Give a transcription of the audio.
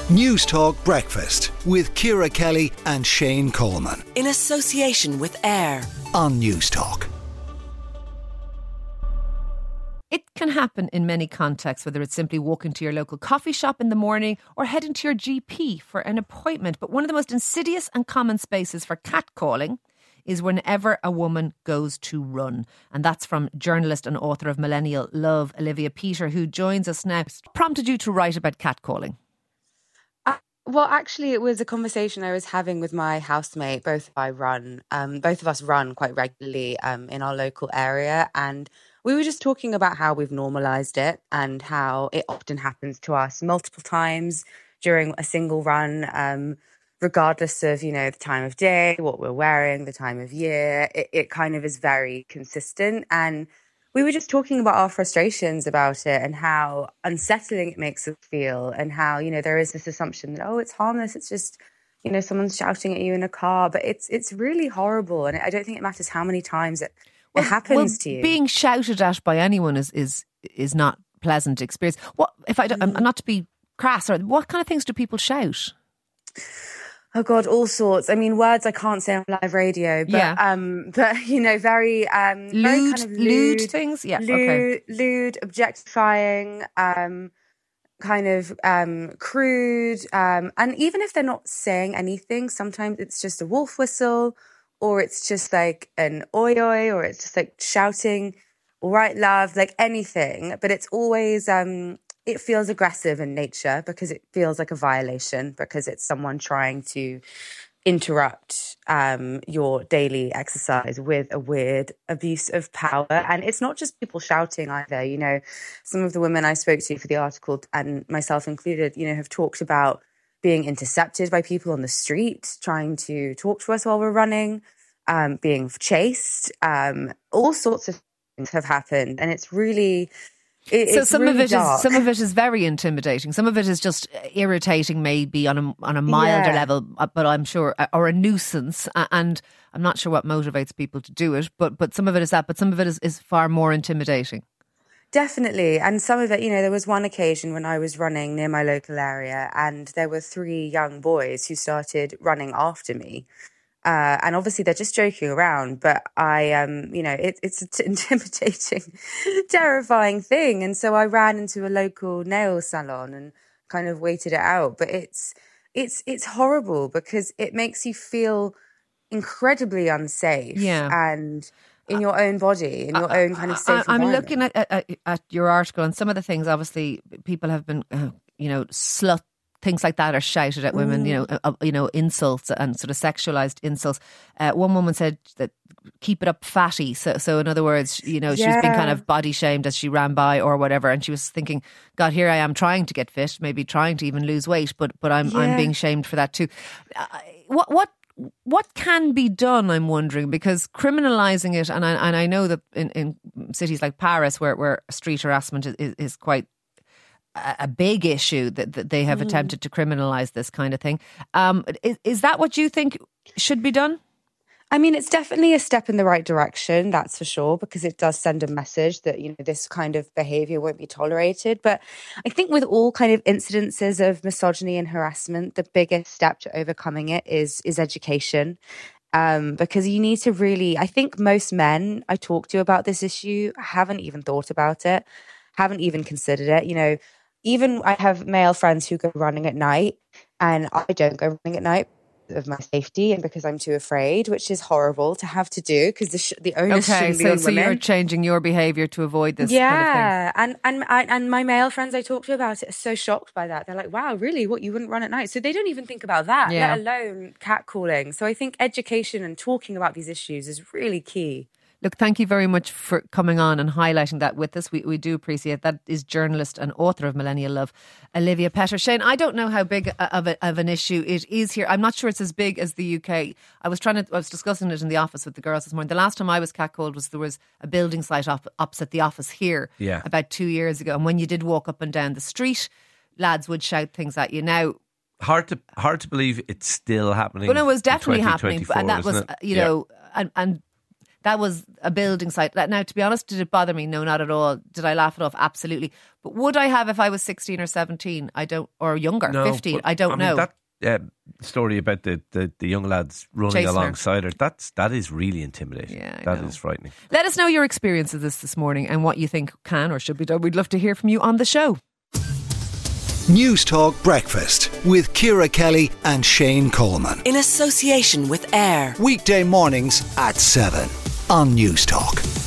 News Talk Breakfast with Ciara Kelly and Shane Coleman. In association with AIR On News Talk. It can happen in many contexts, whether it's simply walking to your local coffee shop in the morning or heading to your GP for an appointment. But one of the most insidious and common spaces for catcalling is whenever a woman goes to run. And that's from journalist and author of Millennial Love, Olivia Peter, who joins us now. Prompted you to write about catcalling? Well, actually, it was a conversation I was having with my housemate. Both of us run quite regularly in our local area, and we were just talking about how we've normalised it and how it often happens to us multiple times during a single run, regardless of, the time of day, what we're wearing, the time of year. It kind of is very consistent. And we were just talking about our frustrations about it and how unsettling it makes us feel, and how, there is this assumption that, it's harmless. It's just, someone's shouting at you in a car, but it's really horrible. And I don't think it matters how many times it happens to you. Being shouted at by anyone is not pleasant experience. What if I'm not to be crass, or what kind of things do people shout? Oh God, all sorts. I mean, words I can't say on live radio, but very lewd, kind of lewd things. Yeah, lewd, objectifying, crude, and even if they're not saying anything, sometimes it's just a wolf whistle, or it's just like an oi oi, or it's just like shouting, all right, love, like anything. But it's always, it feels aggressive in nature because it feels like a violation, because it's someone trying to interrupt your daily exercise with a weird abuse of power. And it's not just people shouting either. Some of the women I spoke to for the article, and myself included, have talked about being intercepted by people on the street trying to talk to us while we're running, being chased, all sorts of things have happened. And it's really... Some of it is very intimidating. Some of it is just irritating, maybe on a milder level, but I'm sure, or a nuisance. And I'm not sure what motivates people to do it, but some of it is that. But some of it is far more intimidating. Definitely. And some of it, there was one occasion when I was running near my local area, and there were 3 young boys who started running after me. And obviously they're just joking around, but it's an intimidating, terrifying thing. And so I ran into a local nail salon and kind of waited it out. But it's horrible because it makes you feel incredibly unsafe. Yeah. And in your own body, in your own kind of safe I'm environment. looking at your article, and some of the things, obviously, people have been, slut. Things like that are shouted at women, insults and sort of sexualised insults. One woman said that keep it up, fatty. So in other words, she's been kind of body shamed as she ran by or whatever. And she was thinking, God, here I am trying to get fit, maybe trying to even lose weight, but I'm being shamed for that too. What can be done, I'm wondering, because criminalising it, and I know that in cities like Paris where street harassment is quite a big issue, that they have attempted to criminalise this kind of thing. Is that what you think should be done? I mean, it's definitely a step in the right direction, that's for sure, because it does send a message that, this kind of behaviour won't be tolerated. But I think with all kind of incidences of misogyny and harassment, the biggest step to overcoming it is education. Because you need to really, I think most men I talk to about this issue haven't even thought about it, haven't even considered it. Even I have male friends who go running at night, and I don't go running at night of my safety and because I'm too afraid, which is horrible to have to do, because the onus shouldn't be on women. So you're changing your behaviour to avoid this kind of thing. And my male friends I talk to about it are so shocked by that. They're like, wow, really? What, you wouldn't run at night? So they don't even think about that, let alone catcalling. So I think education and talking about these issues is really key. Look, thank you very much for coming on and highlighting that with us. We do appreciate that. Is journalist and author of Millennial Love, Olivia Peter. Shane, I don't know how big of an issue it is here. I'm not sure it's as big as the UK. I was discussing it in the office with the girls this morning. The last time I was catcalled there was a building site opposite the office here about 2 years ago. And when you did walk up and down the street, lads would shout things at you. Now, hard to believe it's still happening. Well, no, it was definitely happening, and that was, and That was a building site. Now, to be honest, did it bother me? No, not at all. Did I laugh it off? Absolutely. But would I have if I was 16 or 17? I don't, or younger, 15? I don't know. That story about the young lads running Chasing alongside her, that is really intimidating. Yeah, I that know. is frightening. Let us know your experience of this morning and what you think can or should be done. We'd love to hear from you on the show. News Talk Breakfast with Ciara Kelly and Shane Coleman. In association with AIR. Weekday mornings at 7 on News Talk.